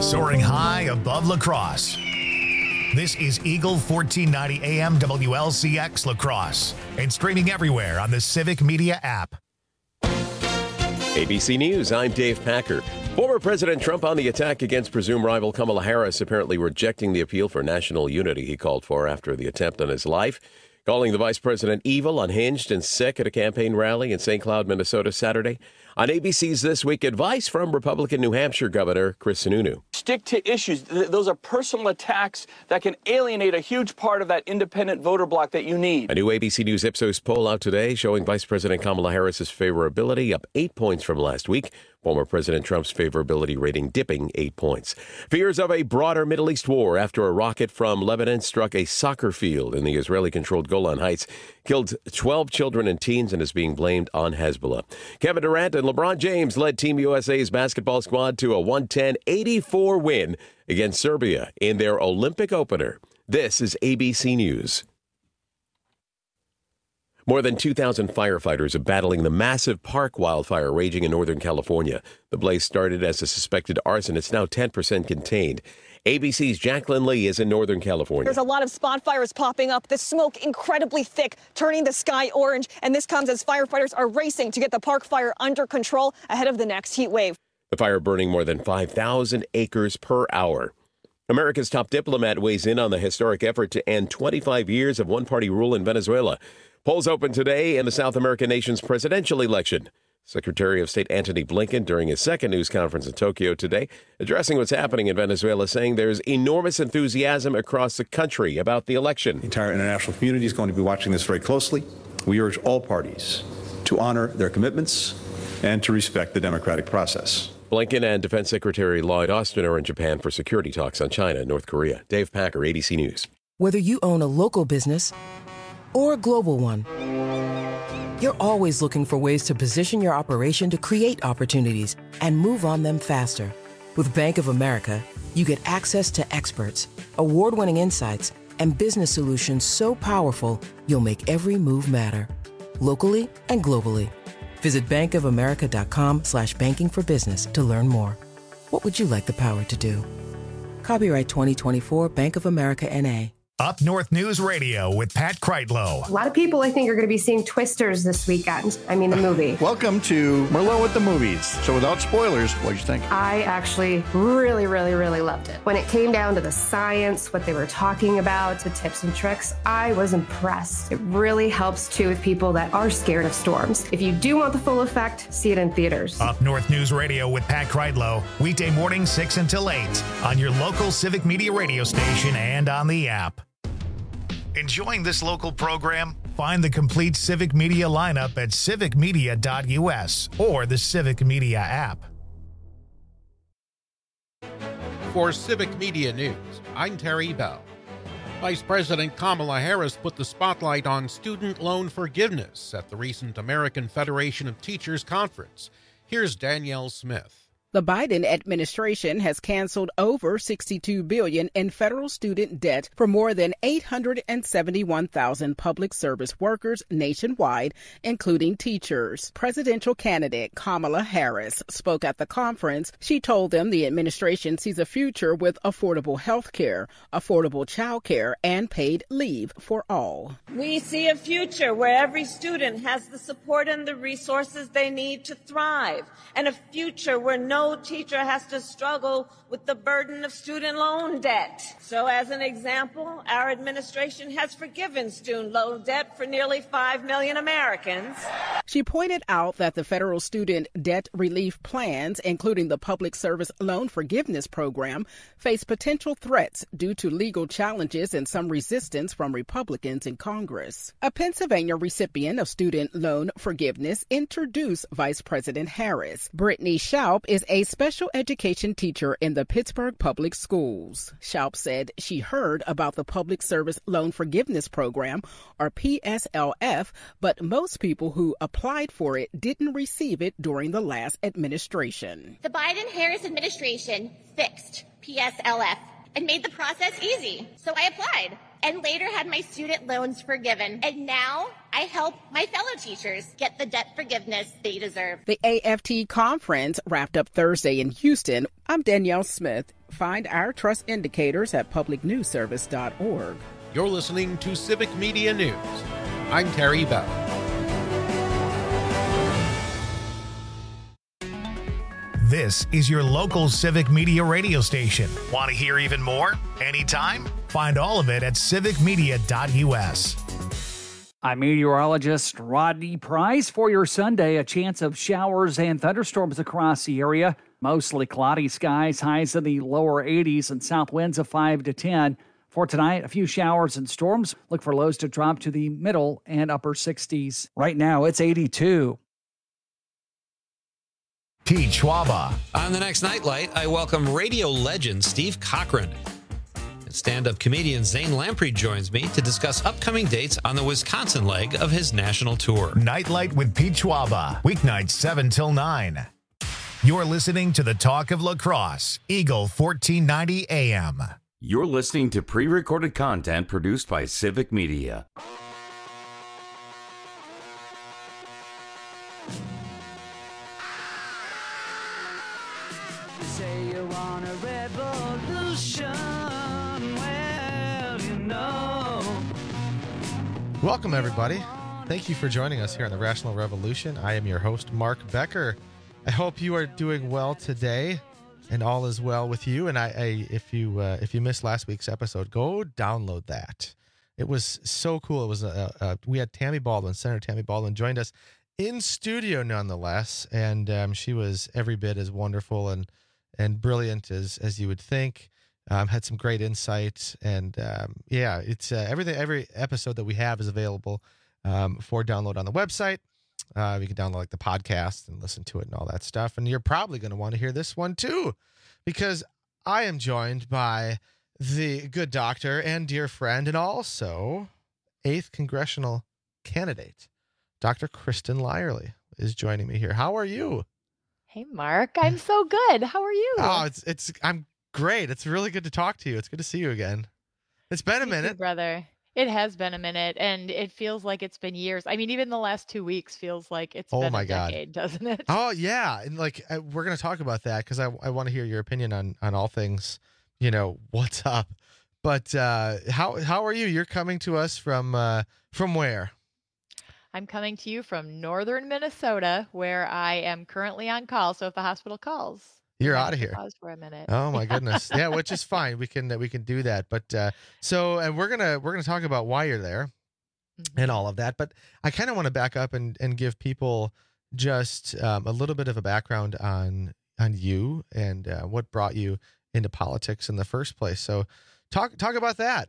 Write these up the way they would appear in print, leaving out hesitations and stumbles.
Soaring high above La Crosse. This is Eagle 1490 AM WLCX La Crosse and streaming everywhere on the Civic Media app. ABC News, I'm Dave Packer. Former President Trump on the attack against presumed rival Kamala Harris, apparently rejecting the appeal for national unity he called for after the attempt on his life, calling the vice president evil, unhinged, and sick at a campaign rally in St. Cloud, Minnesota Saturday. On ABC's This Week, advice from Republican New Hampshire Governor Chris Sununu. Stick to issues. Those are personal attacks that can alienate a huge part of that independent voter bloc that you need. A new ABC News Ipsos poll out today showing Vice President Kamala Harris's favorability up 8 points from last week. Former President Trump's favorability rating dipping 8 points. Fears of a broader Middle East war after a rocket from Lebanon struck a soccer field in the Israeli-controlled Golan Heights, killed 12 children and teens, and is being blamed on Hezbollah. Kevin Durant and LeBron James led Team USA's basketball squad to a 110-84 win against Serbia in their Olympic opener. This is ABC News. More than 2,000 firefighters are battling the massive park wildfire raging in Northern California. The blaze started as a suspected arson. It's now 10% contained. ABC's Jacqueline Lee is in Northern California. There's a lot of spot fires popping up. The smoke incredibly thick, turning the sky orange. And this comes as firefighters are racing to get the park fire under control ahead of the next heat wave. The fire burning more than 5,000 acres per hour. America's top diplomat weighs in on the historic effort to end 25 years of one-party rule in Venezuela. Polls open today in the South American nation's presidential election. Secretary of State Antony Blinken, during his second news conference in Tokyo today, addressing what's happening in Venezuela, saying there's enormous enthusiasm across the country about the election. The entire international community is going to be watching this very closely. We urge all parties to honor their commitments and to respect the democratic process. Blinken and Defense Secretary Lloyd Austin are in Japan for security talks on China and North Korea. Dave Packer, ABC News. Whether you own a local business or a global one, you're always looking for ways to position your operation to create opportunities and move on them faster. With Bank of America, you get access to experts, award-winning insights, and business solutions so powerful, you'll make every move matter. Locally and globally. Visit bankofamerica.com/banking for business to learn more. What would you like the power to do? Copyright 2024 Bank of America N.A. Up North News Radio with Pat Kreitlow. A lot of people, I think, are going to be seeing Twisters this weekend. I mean, the movie. Welcome to Merlot at the Movies. So without spoilers, what did you think? I actually really loved it. When it came down to the science, what they were talking about, the tips and tricks, I was impressed. It really helps, too, with people that are scared of storms. If you do want the full effect, see it in theaters. Up North News Radio with Pat Kreitlow, weekday morning 6 until 8 on your local Civic Media radio station and on the app. Enjoying this local program? Find the complete Civic Media lineup at civicmedia.us or the Civic Media app. For Civic Media News, I'm Terry Bell. Vice President Kamala Harris put the spotlight on student loan forgiveness at the recent American Federation of Teachers conference. Here's Danielle Smith. The Biden administration has canceled over $62 billion in federal student debt for more than 871,000 public service workers nationwide, including teachers. Presidential candidate Kamala Harris spoke at the conference. She told them the administration sees a future with affordable health care, affordable child care, and paid leave for all. We see a future where every student has the support and the resources they need to thrive, and a future where no teacher has to struggle with the burden of student loan debt. So as an example, our administration has forgiven student loan debt for nearly 5 million Americans. She pointed out that the federal student debt relief plans, including the Public Service Loan Forgiveness Program, face potential threats due to legal challenges and some resistance from Republicans in Congress. A Pennsylvania recipient of student loan forgiveness introduced Vice President Harris. Brittany Schaup is a special education teacher in the Pittsburgh Public Schools. Schaup said she heard about the Public Service Loan Forgiveness Program, or PSLF, but most people who applied for it didn't receive it during the last administration. The Biden-Harris administration fixed PSLF and made the process easy. So I applied and later had my student loans forgiven. And now I help my fellow teachers get the debt forgiveness they deserve. The AFT conference wrapped up Thursday in Houston. I'm Danielle Smith. Find our trust indicators at publicnewsservice.org. You're listening to Civic Media News. I'm Terry Bell. This is your local Civic Media radio station. Want to hear even more? Anytime? Find all of it at civicmedia.us. I'm meteorologist Rodney Price. For your Sunday, a chance of showers and thunderstorms across the area. Mostly cloudy skies, highs in the lower 80s and south winds of 5 to 10. For tonight, a few showers and storms. Look for lows to drop to the middle and upper 60s. Right now, it's 82. Pete Schwaba. On the next Nightlight, I welcome radio legend Steve Cochran. And stand-up comedian Zane Lamprey joins me to discuss upcoming dates on the Wisconsin leg of his national tour. Nightlight with Pete Schwaba. Weeknights 7 till 9. You're listening to the Talk of La Crosse, Eagle 1490 AM. You're listening to pre-recorded content produced by Civic Media. Say you want a revolution, well, you know. Welcome, everybody. Thank you for joining us here on the Rational Revolution. I am your host, Mark Becker. I hope you are doing well today and all is well with you. And if you missed last week's episode, go download that. It was so cool. It was we had Tammy Baldwin, Senator Tammy Baldwin, joined us in studio nonetheless, and she was every bit as wonderful and brilliant as you would think. Had some great insight, and it's everything. Every episode that we have is available for download on the website. You can download like the podcast and listen to it and all that stuff. And you're probably going to want to hear this one too, because I am joined by the good doctor and dear friend and also 8th congressional candidate, Dr. Kristen Lyerly is joining me here. How are you? Hey, Mark. I'm so good. How are you? Oh, I'm great. It's really good to talk to you. It's good to see you again. It's been a minute, brother. It has been a minute, and it feels like it's been years. I mean, even the last 2 weeks feels like it's been a decade, doesn't it? Oh, yeah. And we're going to talk about that because I want to hear your opinion on all things, what's up. But how are you? You're coming to us from where? I'm coming to you from northern Minnesota, where I am currently on call. So if the hospital calls, you're out of here. Pause for a minute. Oh my goodness. Yeah, which is fine. We can do that. But and we're gonna talk about why you're there and all of that. But I kind of want to back up and give people just a little bit of a background on you and what brought you into politics in the first place. So talk about that.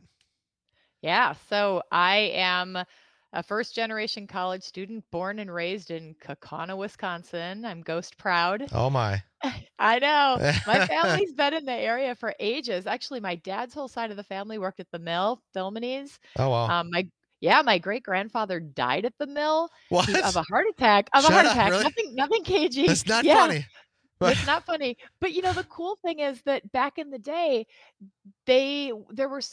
Yeah. So I am a first-generation college student born and raised in Kaukauna, Wisconsin. I'm ghost proud. Oh, my. I know. My family's been in the area for ages. Actually, my dad's whole side of the family worked at the mill, Philmonese. Oh, wow. My great-grandfather died at the mill. What? Of a heart attack. Really? Nothing cagey. That's not funny. It's not funny. But, the cool thing is that back in the day, there was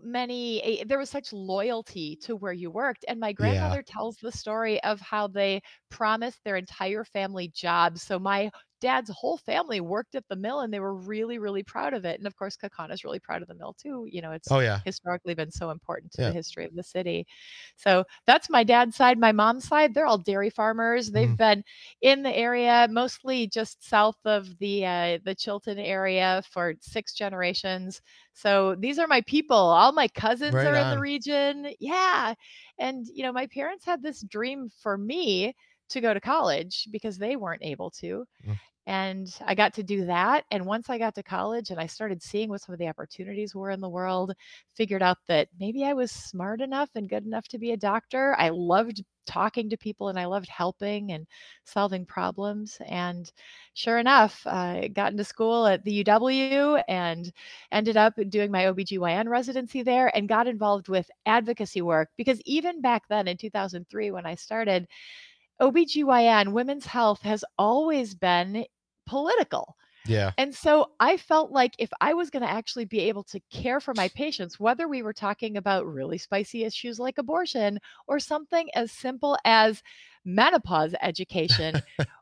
such loyalty to where you worked. And my grandmother tells the story of how they promised their entire family jobs. So my dad's whole family worked at the mill and they were really, really proud of it. And of course, Kaukauna really proud of the mill too. It's historically been so important to the history of the city. So that's my dad's side. My mom's side, they're all dairy farmers. They've been in the area, mostly just south of the Chilton area for 6 generations. So these are my people. All my cousins are in the region. Yeah. And, my parents had this dream for me to go to college because they weren't able to. And I got to do that. And once I got to college and I started seeing what some of the opportunities were in the world, figured out that maybe I was smart enough and good enough to be a doctor. I loved talking to people and I loved helping and solving problems. And sure enough, I got into school at the UW and ended up doing my OBGYN residency there and got involved with advocacy work because even back then in 2003, when I started, OBGYN, women's health has always been political. Yeah. And so I felt like if I was going to actually be able to care for my patients, whether we were talking about really spicy issues like abortion or something as simple as menopause education,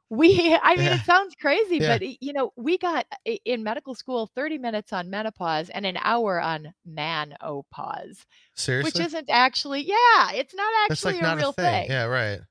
I mean, it sounds crazy, Yeah. but we got in medical school 30 minutes on menopause and an hour on manopause, Seriously? which isn't actually, it's not That's actually like a not real a thing. thing. Yeah, right.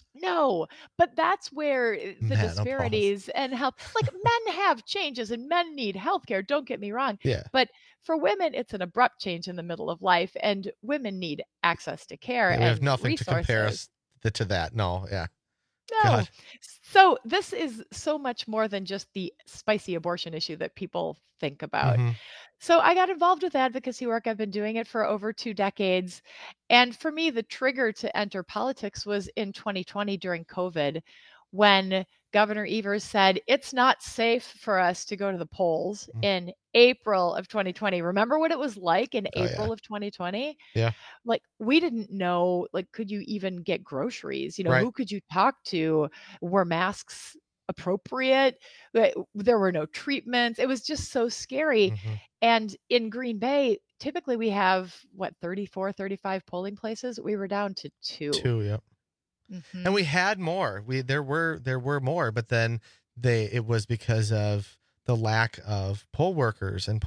No, but that's where the Menopause. disparities and health, like men have changes and men need healthcare. Don't get me wrong. Yeah. But for women, it's an abrupt change in the middle of life, and women need access to care Yeah, and we have nothing to compare resources. us to that. No, yeah. No. God. So this is so much more than just the spicy abortion issue that people think about. Mhm. So I got involved with advocacy work. I've been doing it for over 2 decades. And for me, the trigger to enter politics was in 2020 during COVID, when Governor Evers said, it's not safe for us to go to the polls in April of 2020. Remember what it was like in April of 2020? Yeah. Like, we didn't know, like, could you even get groceries? Right. Who could you talk to? Were masks appropriate? There were no treatments. It was just so scary. Mhm. And in Green Bay, typically we have 34, 35 polling places. We were down to 2. 2, yep. Mhm. And we had more. There were more, but then it was because of the lack of poll workers and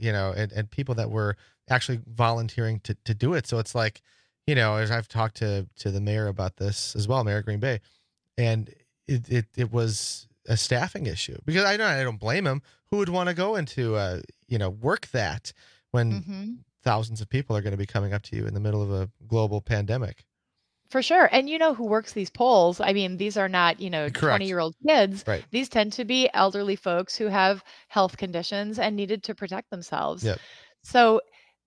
and people that were actually volunteering to do it. So it's like, as I've talked to the mayor about this as well, Mayor of Green Bay, and it was a staffing issue, because I don't blame him. Who would want to go into work that when thousands of people are going to be coming up to you in the middle of a global pandemic? For sure. And who works these polls? I mean, these are not, 20-year-old kids. Right. These tend to be elderly folks who have health conditions and needed to protect themselves. Yep. So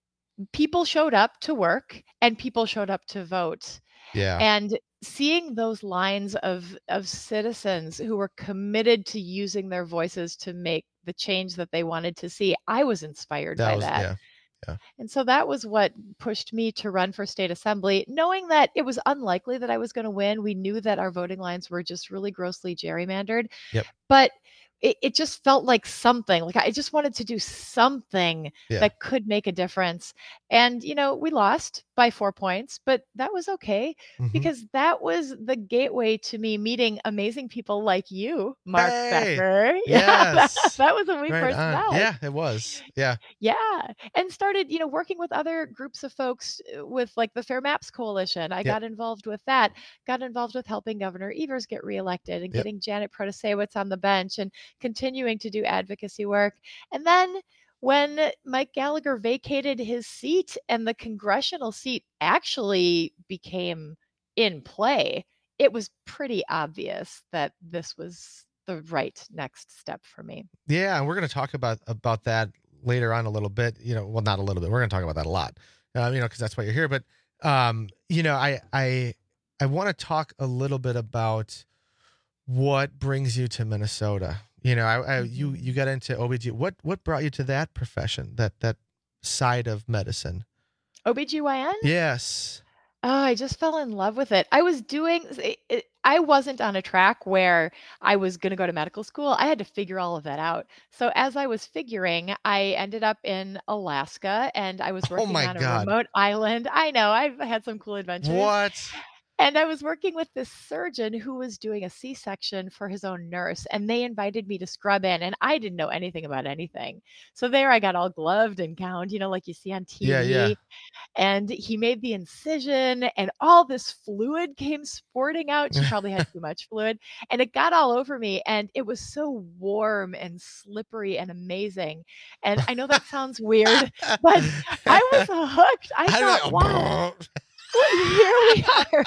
people showed up to work and people showed up to vote. Yeah. And seeing those lines of citizens who were committed to using their voices to make the change that they wanted to see, I was inspired by that. Yeah. And so that was what pushed me to run for state assembly, knowing that it was unlikely that I was going to win. We knew that our voting lines were just really grossly gerrymandered. Yep. But it just felt like something. Like, I just wanted to do something that could make a difference. And, we lost by 4 points, but that was okay, because that was the gateway to me meeting amazing people like you, Mark Becker. Yes. That was when we Right first on. met. Yeah, it was. Yeah. Yeah. And started, working with other groups of folks with like the Fair Maps Coalition. I got involved with that, got involved with helping Governor Evers get reelected and getting Janet Protasewicz on the bench and continuing to do advocacy work. And then when Mike Gallagher vacated his seat and the congressional seat actually became in play, it was pretty obvious that this was the right next step for me. Yeah, and we're going to talk about that later on a little bit. Well, not a little bit. We're going to talk about that a lot. Because that's why you're here. But I want to talk a little bit about what brings you to Minnesota. You got into OBG. What brought you to that profession, that side of medicine? OBGYN? Yes. Oh, I just fell in love with it. I was doing it. I wasn't on a track where I was going to go to medical school. I had to figure all of that out. So as I was figuring, I ended up in Alaska, and I was working on a remote island. I know, I've had some cool adventures. What? And I was working with this surgeon who was doing a C-section for his own nurse, and they invited me to scrub in, and I didn't know anything about anything. So there I got all gloved and gowned, like you see on TV. Yeah. And he made the incision, and all this fluid came sporting out. She probably had too much fluid, and it got all over me, and it was so warm and slippery and amazing. And I know that sounds weird, but I was hooked. I thought, wow. Here we are.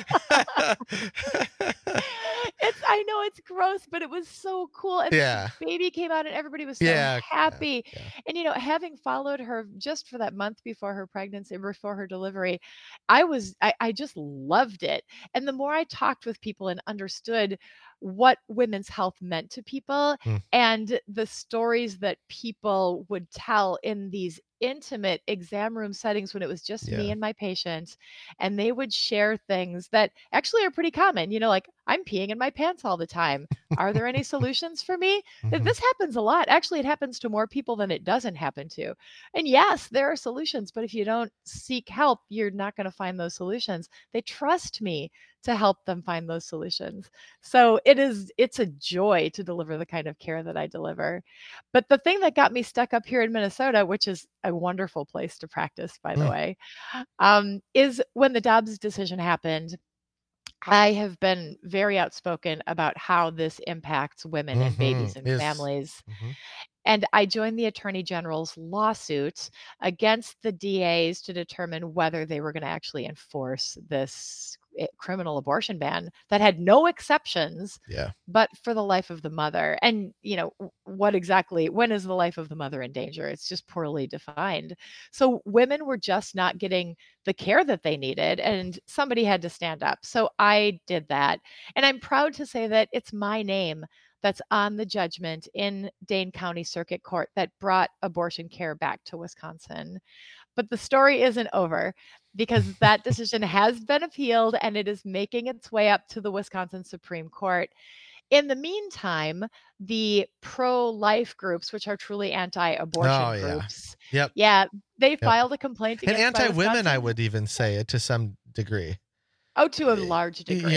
I know it's gross, but it was so cool. And the baby came out and everybody was so happy. Yeah. And, having followed her just for that month before her pregnancy, before her delivery, I just loved it. And the more I talked with people and understood what women's health meant to people and the stories that people would tell in these intimate exam room settings when it was just me and my patient, and they would share things that actually are pretty common. Like, I'm peeing in my pants all the time. Are there any solutions for me? This happens a lot. Actually, it happens to more people than it doesn't happen to. And yes, there are solutions, but if you don't seek help, you're not going to find those solutions. They trust me to help them find those solutions. So it's a joy to deliver the kind of care that I deliver. But the thing that got me stuck up here in Minnesota, which is a wonderful place to practice, by the way, is when the Dobbs decision happened. I have been very outspoken about how this impacts women and babies and families. And I joined the Attorney General's lawsuit against the DAs to determine whether they were going to actually enforce this criminal abortion ban that had no exceptions, but for the life of the mother. And, when is the life of the mother in danger? It's just poorly defined. So women were just not getting the care that they needed, and somebody had to stand up. So I did that. And I'm proud to say that it's my name that's on the judgment in Dane County Circuit Court that brought abortion care back to Wisconsin. But the story isn't over, because that decision has been appealed and it is making its way up to the Wisconsin Supreme Court. In the meantime, the pro-life groups, which are truly anti-abortion groups, they filed a complaint against and anti-women, I would even say it to some degree. Oh, to a large degree.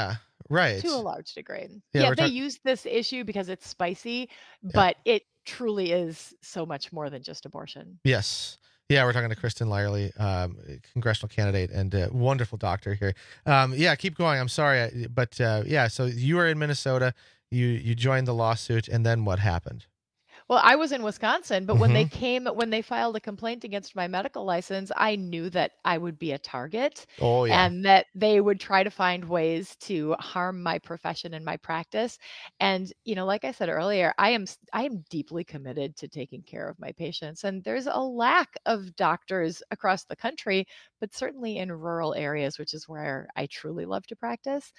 Right. To a large degree. They use this issue because it's spicy, but it truly is so much more than just abortion. Yes. Yeah, we're talking to Kristen Lyerly, congressional candidate and wonderful doctor here. Keep going. I'm sorry. But so you were in Minnesota, you joined the lawsuit, and then what happened? Well, I was in Wisconsin, but when they filed a complaint against my medical license, I knew that I would be a target and that they would try to find ways to harm my profession and my practice. And, like I said earlier, I am deeply committed to taking care of my patients. And there's a lack of doctors across the country, but certainly in rural areas, which is where I truly love to practice.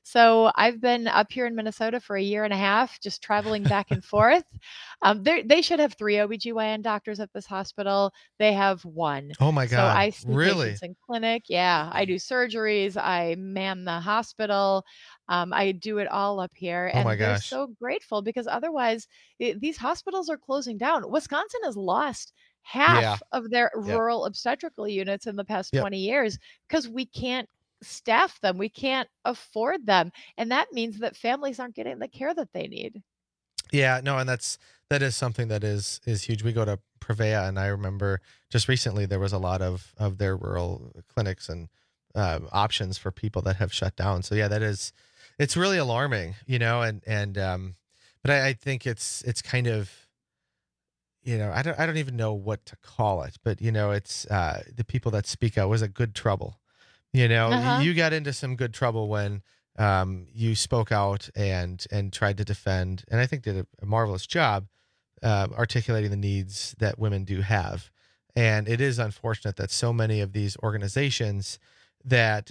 So I've been up here in Minnesota for a year and a half, just traveling back and forth. They should have 3 OBGYN doctors at this hospital. They have 1. Oh my God. So I see really? patients in clinic. Yeah. I do surgeries. I man the hospital. I do it all up here. And they're so grateful, because otherwise these hospitals are closing down. Wisconsin has lost half of their rural obstetrical units in the past 20 years because we can't staff them. We can't afford them. And that means that families aren't getting the care that they need. Yeah, no, and that is something that is huge. We go to Prevea, and I remember just recently there was a lot of their rural clinics and options for people that have shut down. So yeah, it's really alarming, but I think it's kind of, I don't even know what to call it, but it's the people that speak out was a good trouble. You got into some good trouble when you spoke out and tried to defend, and I think did a marvelous job articulating the needs that women do have. And it is unfortunate that so many of these organizations that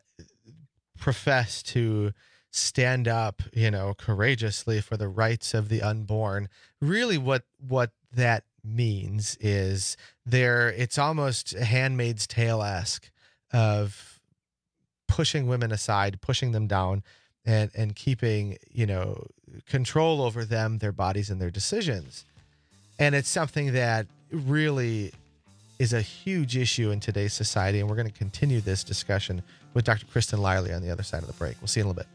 profess to stand up, courageously for the rights of the unborn, really what that means is it's almost Handmaid's Tale-esque of pushing women aside, pushing them down, and keeping, control over them, their bodies, and their decisions. And it's something that really is a huge issue in today's society. And we're going to continue this discussion with Dr. Kristen Lyerly on the other side of the break. We'll see you in a little bit.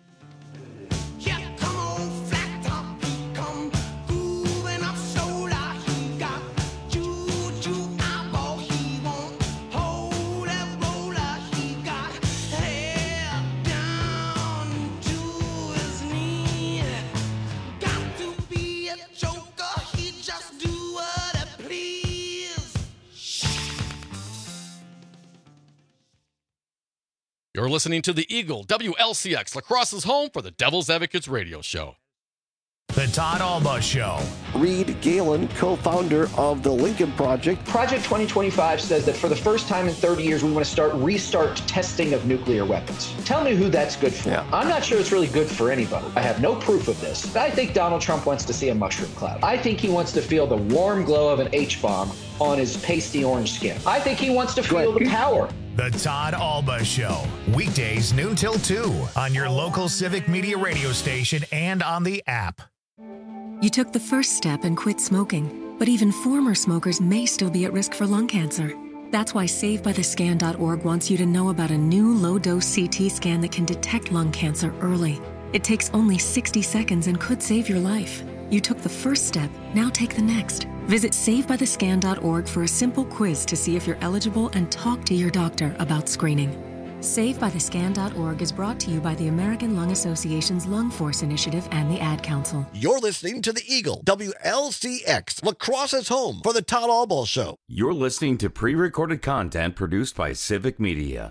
You're listening to the Eagle WLCX, La Crosse's home for the Devil's Advocates radio show. The Todd Alba Show. Reed Galen, co-founder of the Lincoln Project. Project 2025 says that for the first time in 30 years, we want to restart testing of nuclear weapons. Tell me who that's good for. Yeah. I'm not sure it's really good for anybody. I have no proof of this. I think Donald Trump wants to see a mushroom cloud. I think he wants to feel the warm glow of an H-bomb on his pasty orange skin. I think he wants to feel the power. The Todd Alba Show. Weekdays noon till 2 on your local Civic Media radio station and on the app. You took the first step and quit smoking, but even former smokers may still be at risk for lung cancer. That's why SaveByTheScan.org wants you to know about a new low-dose CT scan that can detect lung cancer early. It takes only 60 seconds and could save your life. You took the first step, now take the next. Visit SaveByTheScan.org for a simple quiz to see if you're eligible and talk to your doctor about screening. SaveByTheScan.org is brought to you by the American Lung Association's Lung Force Initiative and the Ad Council. You're listening to the Eagle, WLCX, La Crosse's home for the Todd Alba Show. You're listening to pre-recorded content produced by Civic Media.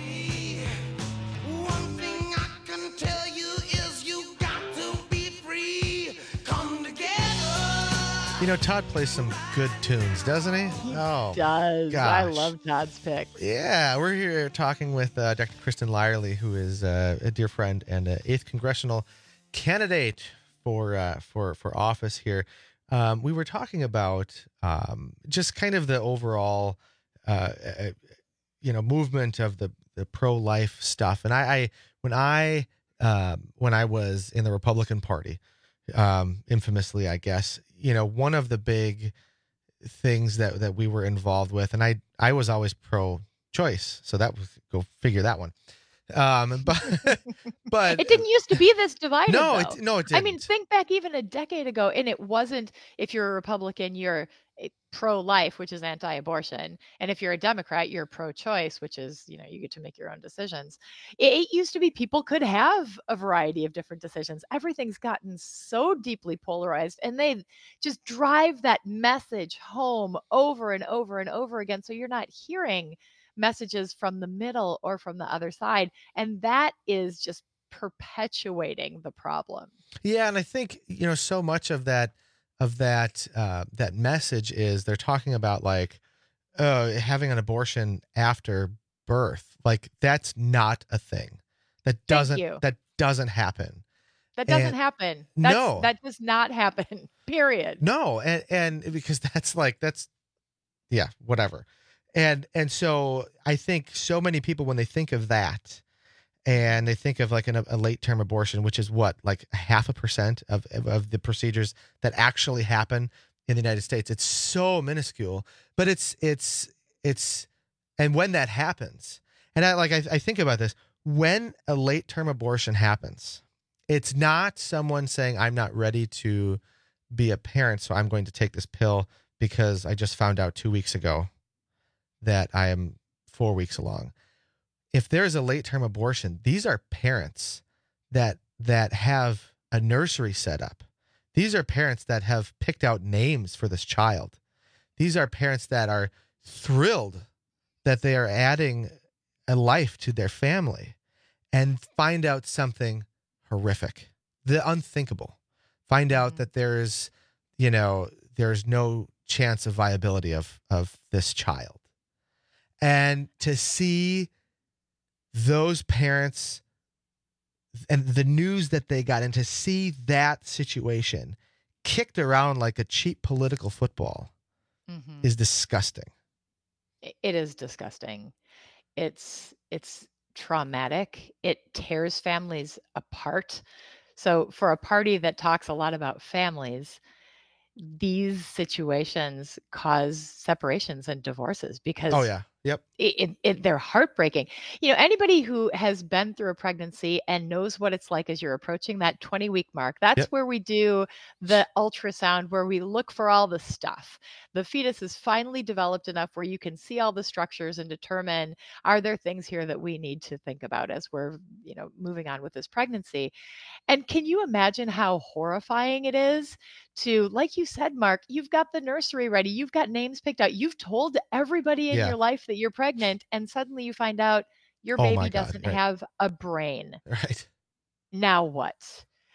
You know, Todd plays some good tunes, doesn't he? Oh, does. Gosh. I love Todd's picks. Yeah, we're here talking with Dr. Kristen Lyerly, who is a dear friend and an 8th congressional candidate for office here. We were talking about just kind of the overall, movement of the pro-life stuff. And when I was in the Republican Party, infamously, I guess, one of the big things that we were involved with, and I was always pro-choice, so that was, go figure that one. But it didn't used to be this divided. No, it didn't. I mean, think back even a decade ago, and it wasn't. If you're a Republican, you're pro-life, which is anti-abortion, and if you're a Democrat, you're pro-choice, which is, you get to make your own decisions. It used to be people could have a variety of different decisions. Everything's gotten so deeply polarized, and they just drive that message home over and over and over again. So you're not hearing messages from the middle or from the other side, and that is just perpetuating the problem. Yeah, and I think so much of that message is they're talking about like having an abortion after birth. Like that's not a thing. That doesn't happen. That doesn't happen. No, that does not happen. Period. No, and because that's whatever. And so I think so many people, when they think of that and they think of like a late term abortion, which is what, like 0.5% of the procedures that actually happen in the United States, it's so minuscule, but it's, and when that happens, and I think about this, when a late term abortion happens, it's not someone saying, I'm not ready to be a parent, so I'm going to take this pill because I just found out 2 weeks ago that I am 4 weeks along. If there's a late-term abortion, these are parents that have a nursery set up. These are parents that have picked out names for this child. These are parents that are thrilled that they are adding a life to their family and find out something horrific, the unthinkable. Find out that there's no chance of viability of this child. And to see those parents and the news that they got, and to see that situation kicked around like a cheap political football is disgusting. It is disgusting. It's traumatic. It tears families apart. So for a party that talks a lot about families, these situations cause separations and divorces because they're heartbreaking. Anybody who has been through a pregnancy and knows what it's like as you're approaching that 20-week mark, that's where we do the ultrasound, where we look for all the stuff. The fetus is finally developed enough where you can see all the structures and determine, are there things here that we need to think about as we're, moving on with this pregnancy? And can you imagine how horrifying it is to, like you said, Mark, you've got the nursery ready, you've got names picked out, you've told everybody in your life that you're pregnant, and suddenly you find out your baby doesn't have a brain. Right. Now what?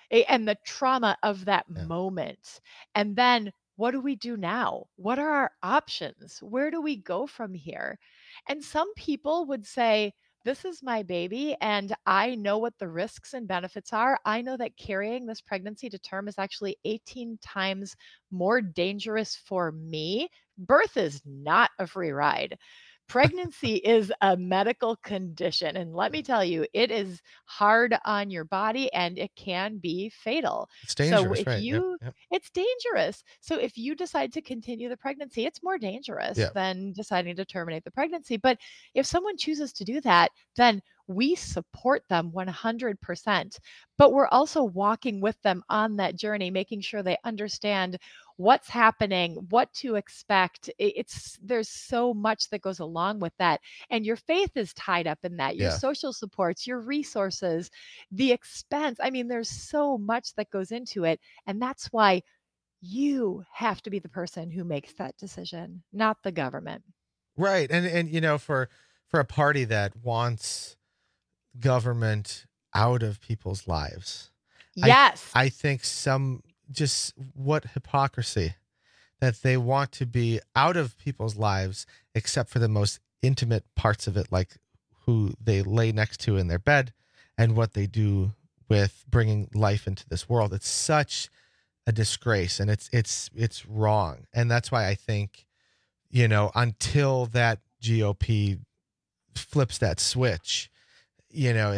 and the trauma of that moment. And then what do we do now? What are our options? Where do we go from here? And some people would say, this is my baby, and I know what the risks and benefits are. I know that carrying this pregnancy to term is actually 18 times more dangerous for me. Birth is not a free ride. Pregnancy is a medical condition. And let me tell you, it is hard on your body and it can be fatal. It's dangerous, So if right? Yep. it's dangerous. So if you decide to continue the pregnancy, it's more dangerous than deciding to terminate the pregnancy. But if someone chooses to do that, then we support them 100%. But we're also walking with them on that journey, making sure they understand what's happening, what to expect. There's so much that goes along with that. And your faith is tied up in that, your social supports, your resources, the expense. I mean, there's so much that goes into it. And that's why you have to be the person who makes that decision, not the government. Right. And you know, for a party that wants government out of people's lives. Yes. I think just what hypocrisy that they want to be out of people's lives, except for the most intimate parts of it, like who they lay next to in their bed and what they do with bringing life into this world. It's such a disgrace, and it's wrong. And that's why I think, you know, until that GOP flips that switch, you know,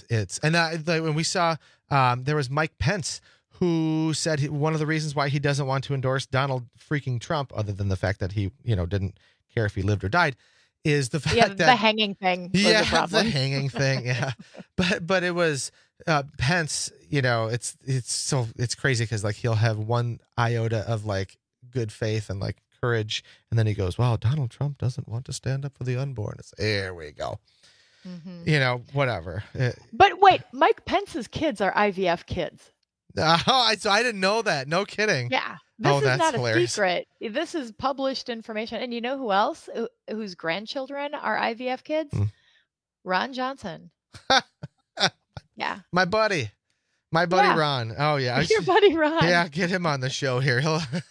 when we saw, there was Mike Pence, who said one of the reasons why he doesn't want to endorse Donald freaking Trump, other than the fact that he, you know, didn't care if he lived or died, is the fact that the hanging thing. Was a problem. The hanging thing. Yeah. But it was Pence, you know, it's crazy because like he'll have one iota of like good faith and like courage. And then he goes, well, Donald Trump doesn't want to stand up for the unborn. There we go. Mm-hmm. You know, whatever. But wait, Mike Pence's kids are IVF kids. Oh, so I didn't know that. No kidding. Yeah. This is not hilarious. A secret. This is published information. And you know who else whose grandchildren are IVF kids? Ron Johnson. Yeah. My buddy Ron. Oh yeah. Your buddy Ron. Yeah. Get him on the show here.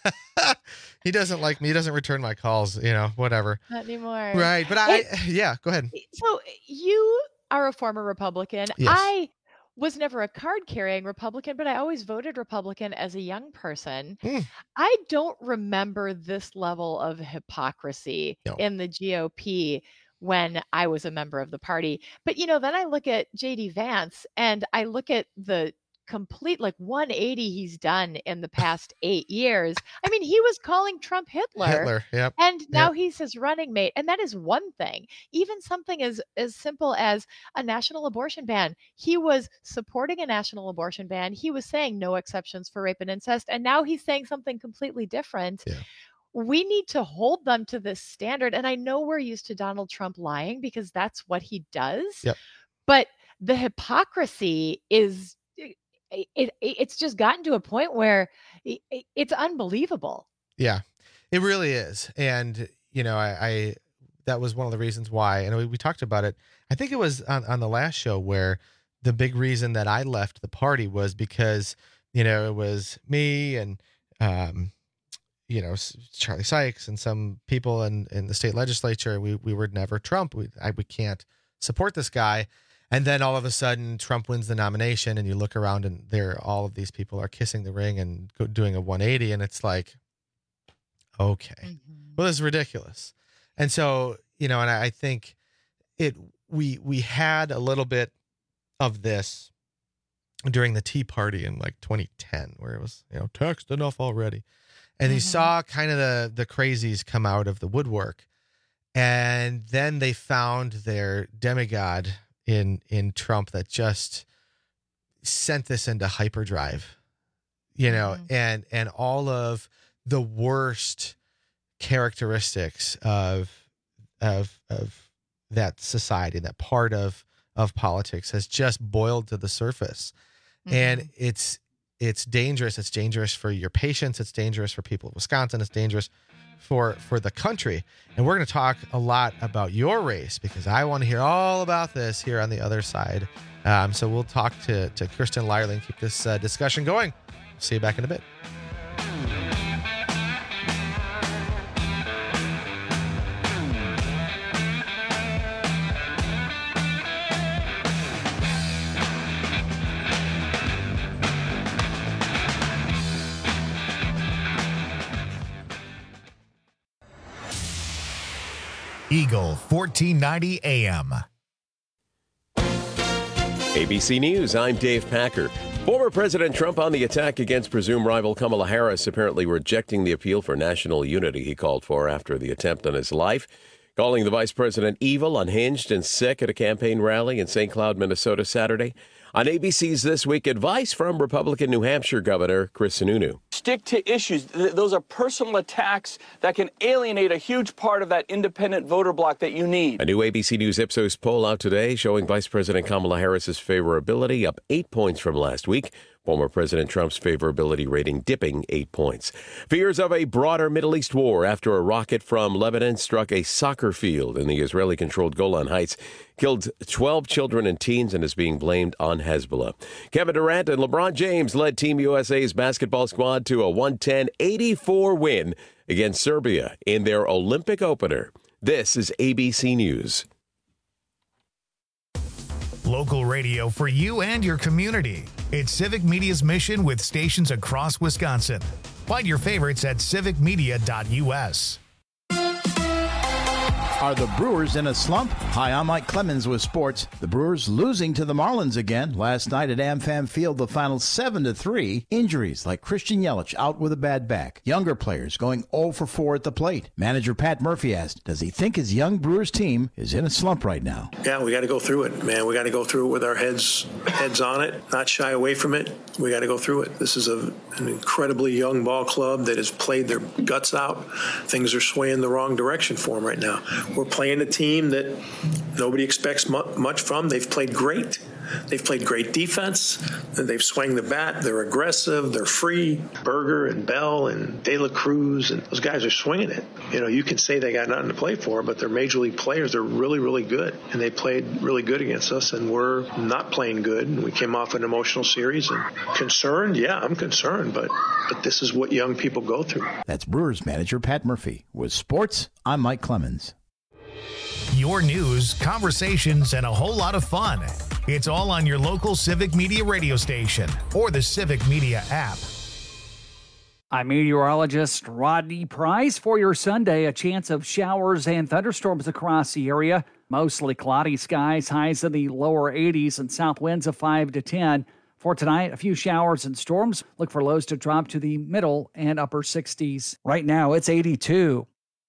He doesn't like me. He doesn't return my calls, you know, whatever. Not anymore. Right. But go ahead. So you are a former Republican. Yes. I was never a card-carrying Republican, but I always voted Republican as a young person. I don't remember this level of hypocrisy in the GOP when I was a member of the party. But, you know, then I look at J.D. Vance and I look at the complete 180 he's done in the past 8 years. I mean, he was calling Trump Hitler. Yep. And now he's his running mate. And that is one thing. Even something as simple as a national abortion ban. He was supporting a national abortion ban. He was saying no exceptions for rape and incest. And now he's saying something completely different. Yeah. We need to hold them to this standard. And I know we're used to Donald Trump lying because that's what he does. Yep. But the hypocrisy is it's just gotten to a point where it's unbelievable. Yeah, it really is. And, you know, I that was one of the reasons why, and we talked about it. I think it was on the last show where the big reason that I left the party was because, you know, it was me and, you know, Charlie Sykes and some people in the state legislature. We were never Trump. We can't support this guy. And then all of a sudden Trump wins the nomination and you look around and all of these people are kissing the ring and doing a 180. And it's like, okay, well, this is ridiculous. And so, you know, and I think we had a little bit of this during the Tea Party in like 2010, where it was, you know, taxed enough already. And you saw kind of the crazies come out of the woodwork. And then they found their demigod in Trump that just sent this into hyperdrive, you know, and all of the worst characteristics of that society, that part of politics has just boiled to the surface. And it's dangerous. It's dangerous for your patients. It's dangerous for people of Wisconsin. It's dangerous for the country. And we're going to talk a lot about your race because I want to hear all about this here on the other side. So we'll talk to Kirsten Lyerly and keep this discussion going. See you back in a bit. Eagle 1490 AM. ABC News, I'm Dave Packer. Former President Trump on the attack against presumed rival Kamala Harris, apparently rejecting the appeal for national unity he called for after the attempt on his life, calling the vice president evil, unhinged, and sick at a campaign rally in St. Cloud, Minnesota Saturday. On ABC's This Week, advice from Republican New Hampshire Governor Chris Sununu. Stick to issues. Those are personal attacks that can alienate a huge part of that independent voter bloc that you need. A new ABC News Ipsos poll out today showing Vice President Kamala Harris's favorability up 8 points from last week. Former President Trump's favorability rating dipping 8 points. Fears of a broader Middle East war after a rocket from Lebanon struck a soccer field in the Israeli-controlled Golan Heights, killed 12 children and teens, and is being blamed on Hezbollah. Kevin Durant and LeBron James led Team USA's basketball squad to a 110-84 win against Serbia in their Olympic opener. This is ABC News. Local radio for you and your community. It's Civic Media's mission with stations across Wisconsin. Find your favorites at civicmedia.us. Are the Brewers in a slump? Hi, I'm Mike Clemens with sports. The Brewers losing to the Marlins again. Last night at AmFam Field, the final 7-3. Injuries like Christian Yelich out with a bad back. Younger players going 0 for 4 at the plate. Manager Pat Murphy asked, does he think his young Brewers team is in a slump right now? Yeah, we got to go through it, man. We got to go through it with our heads on it, not shy away from it. We got to go through it. This is an incredibly young ball club that has played their guts out. Things are swaying the wrong direction for them right now. We're playing a team that nobody expects much from. They've played great. They've played great defense. They've swung the bat. They're aggressive. They're free. Berger and Bell and De La Cruz, and those guys are swinging it. You know, you can say they got nothing to play for, but they're major league players. They're really, really good, and they played really good against us, and we're not playing good. And we came off an emotional series. And concerned? Yeah, I'm concerned, but this is what young people go through. That's Brewers manager Pat Murphy. With sports, I'm Mike Clemens. Your news, conversations, and a whole lot of fun. It's all on your local Civic Media radio station or the Civic Media app. I'm meteorologist Rodney Price. For your Sunday, a chance of showers and thunderstorms across the area. Mostly cloudy skies, highs in the lower 80s and south winds of 5 to 10. For tonight, a few showers and storms. Look for lows to drop to the middle and upper 60s. Right now, it's 82.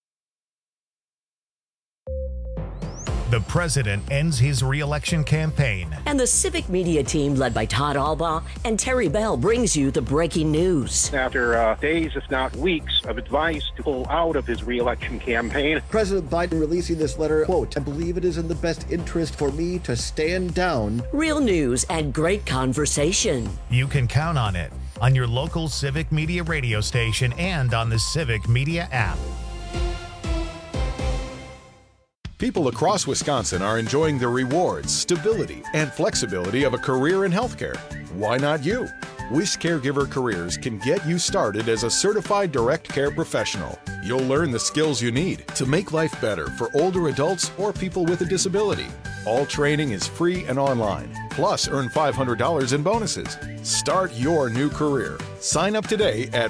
The president ends his re-election campaign. And the Civic Media team, led by Todd Albaugh and Terry Bell, brings you the breaking news. After days, if not weeks, of advice to pull out of his re-election campaign. President Biden releasing this letter, quote, I believe it is in the best interest for me to stand down. Real news and great conversation. You can count on it on your local Civic Media radio station and on the Civic Media app. People across Wisconsin are enjoying the rewards, stability, and flexibility of a career in healthcare. Why not you? Wish Caregiver Careers can get you started as a certified direct care professional. You'll learn the skills you need to make life better for older adults or people with a disability. All training is free and online. Plus, earn $500 in bonuses. Start your new career. Sign up today at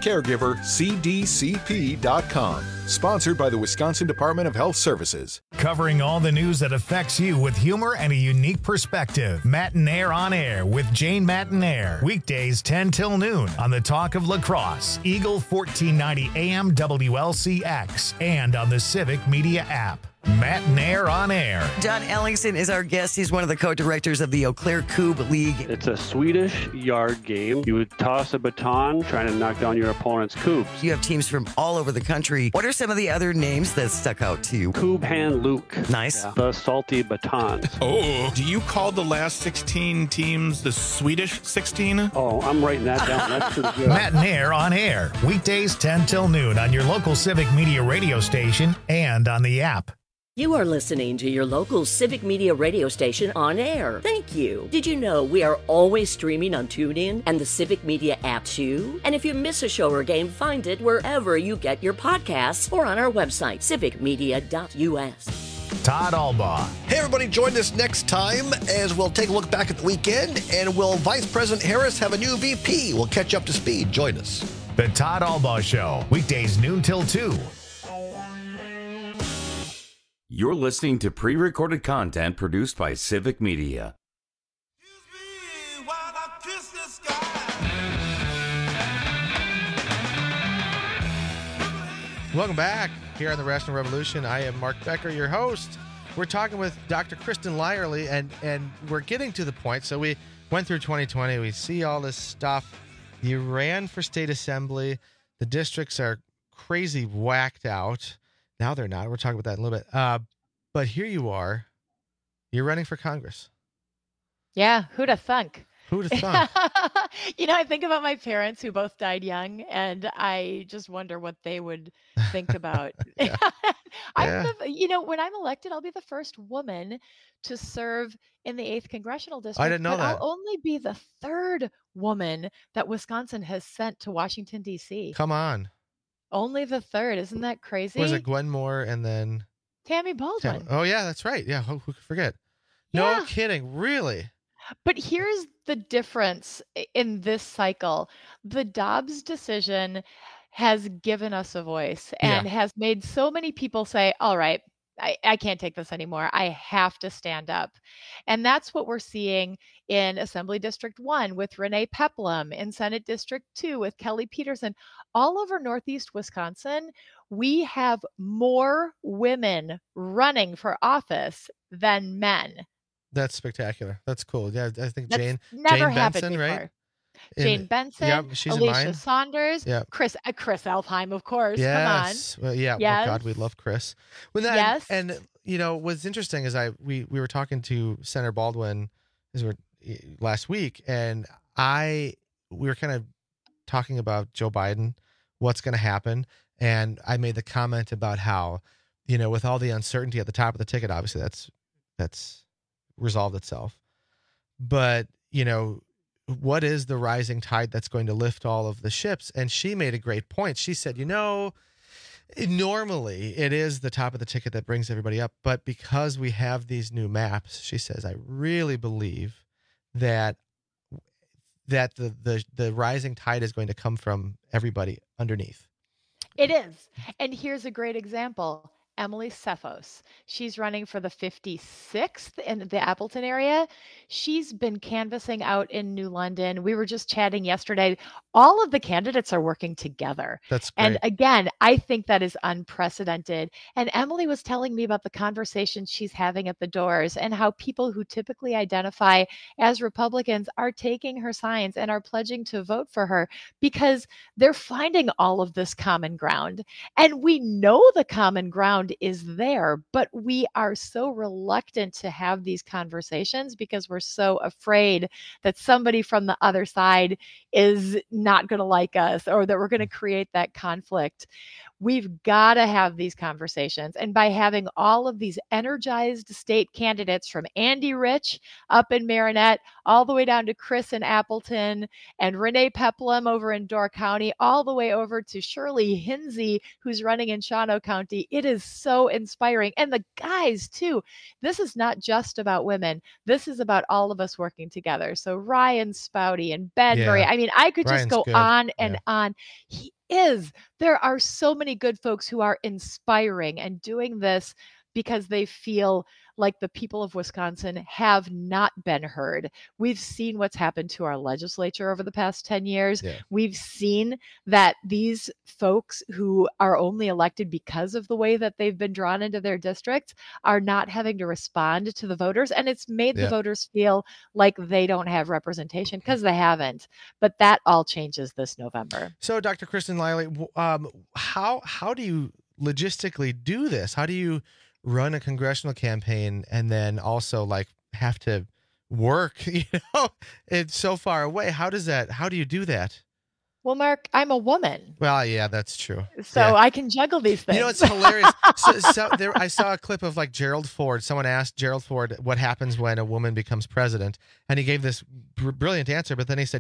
wiscaregivercdcp.com. Sponsored by the Wisconsin Department of Health Services. Covering all the news that affects you with humor and a unique perspective. Matinaire on Air with Jane Matinaire. Weekdays 10 till noon on the Talk of La Crosse, Eagle 1490 AM WLCX, and on the Civic Media app. Matinaire on Air. John Ellingson is our guest. He's one of the co-directors of the Eau Claire Coupe League. It's a Swedish yard game. You would toss a baton, trying to knock down your opponent's coups. You have teams from all over the country. What are some of the other names that stuck out to you? Coob Hand Luke. Nice. Yeah. The salty batons. Oh, do you call the last 16 teams the Swedish 16? Oh, I'm writing that down. That's pretty good. Matt and Air on air, weekdays 10 till noon on your local Civic Media radio station and on the app. You are listening to your local Civic Media radio station on air. Thank you. Did you know we are always streaming on TuneIn and the Civic Media app too? And if you miss a show or game, find it wherever you get your podcasts or on our website, civicmedia.us. Todd Albaugh. Hey, everybody, join us next time as we'll take a look back at the weekend. And will Vice President Harris have a new VP? We'll catch you up to speed. Join us. The Todd Albaugh Show, weekdays noon till 2. You're listening to pre-recorded content produced by Civic Media. Welcome back here on the Rational Revolution. I am Mark Becker, your host. We're talking with Dr. Kristen Lyerly, and we're getting to the point. So we went through 2020. We see all this stuff. You ran for state assembly. The districts are crazy whacked out. Now they're not. We're talking about that in a little bit. But here you are. You're running for Congress. Yeah, who'd have thunk? Who'd have thunk? I think about my parents who both died young, and I just wonder what they would think about. Yeah. When I'm elected, I'll be the first woman to serve in the 8th Congressional District. I didn't know that. I'll only be the 3rd woman that Wisconsin has sent to Washington, D.C. Come on. Only the 3rd. Isn't that crazy? Was it Gwen Moore and then Tammy Baldwin? Oh, yeah, that's right. Yeah, who could forget? Yeah. No kidding. Really? But here's the difference in this cycle. The Dobbs decision has given us a voice and has made so many people say, all right, I can't take this anymore. I have to stand up. And that's what we're seeing in Assembly District 1 with Renee Peplum, in Senate District 2 with Kelly Peterson. All over Northeast Wisconsin, we have more women running for office than men. That's spectacular. That's cool. Yeah, I think That's Jane happened Benson, before. right? Jane Benson, Yep, she's in mine. Alicia Saunders, Yep. Chris Elfheim, of course. Yes. Come on. Well, yeah. Yes. Oh God, we love Chris. Well, that, Yes. And what's interesting is we were talking to Senator Baldwin last week, and we were kind of talking about Joe Biden, what's going to happen, and I made the comment about how, with all the uncertainty at the top of the ticket, obviously that's resolved itself, but what is the rising tide that's going to lift all of the ships? And she made a great point. She said, normally it is the top of the ticket that brings everybody up, but because we have these new maps, she says, I really believe that the rising tide is going to come from everybody underneath. It is. And here's a great example. Emily Cephos. She's running for the 56th in the Appleton area. She's been canvassing out in New London. We were just chatting yesterday. All of the candidates are working together. That's great. And again, I think that is unprecedented. And Emily was telling me about the conversations she's having at the doors and how people who typically identify as Republicans are taking her signs and are pledging to vote for her because they're finding all of this common ground. And we know the common ground is there, but we are so reluctant to have these conversations because we're so afraid that somebody from the other side is not going to like us or that we're going to create that conflict. We've got to have these conversations. And by having all of these energized state candidates from Andy Rich up in Marinette, all the way down to Chris in Appleton and Renee Peplum over in Door County, all the way over to Shirley Hinsey, who's running in Shawano County, it is so inspiring. And the guys too. This is not just about women. This is about all of us working together. So Ryan Spouty and Ben Murray. I mean, I could just go on and on. There are so many good folks who are inspiring and doing this because they feel like the people of Wisconsin have not been heard. We've seen what's happened to our legislature over the past 10 years. Yeah. We've seen that these folks who are only elected because of the way that they've been drawn into their districts are not having to respond to the voters. And it's made the voters feel like they don't have representation because they haven't. But that all changes this November. So, Dr. Kristen Liley, how do you logistically do this? How do you run a congressional campaign and then also like have to work? It's so far away. How do you do that? Well, Mark, I'm a woman. Well, yeah, that's true. So I can juggle these things. You know, it's hilarious. I saw a clip of like Gerald Ford. Someone asked Gerald Ford what happens when a woman becomes president, and he gave this brilliant answer. But then he said,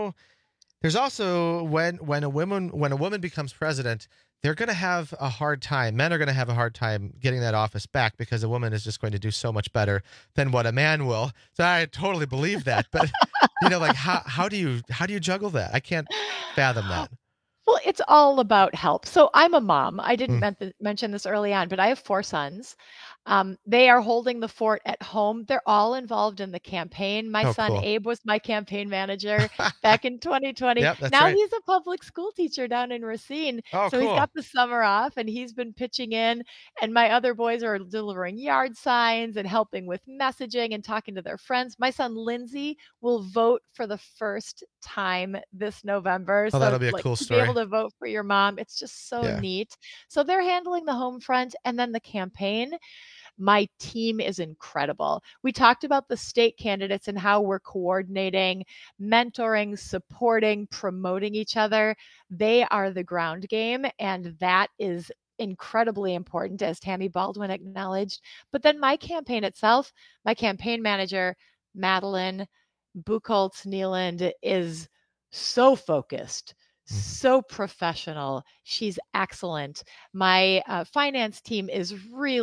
there's also when a woman becomes president, they're going to have a hard time. Men are going to have a hard time getting that office back because a woman is just going to do so much better than what a man will. So I totally believe that. But like how do you juggle that? I can't fathom that. Well, it's all about help. So I'm a mom. I didn't mention this early on, but I have 4 sons. They are holding the fort at home. They're all involved in the campaign. My son, cool. Abe, was my campaign manager back in 2020. Yep, that's now right. he's a public school teacher down in Racine. Oh, so cool. he's got the summer off and he's been pitching in. And my other boys are delivering yard signs and helping with messaging and talking to their friends. My son, Lindsay, will vote for the first time this November. Oh, that'll be a cool to story. be able to vote for your mom. It's just so neat. So they're handling the home front and then the campaign. My team is incredible. We talked about the state candidates and how we're coordinating, mentoring, supporting, promoting each other. They are the ground game, and that is incredibly important, as Tammy Baldwin acknowledged. But then my campaign itself, my campaign manager, Madeline Buchholz Neeland, is so focused, so professional. She's excellent. My finance team is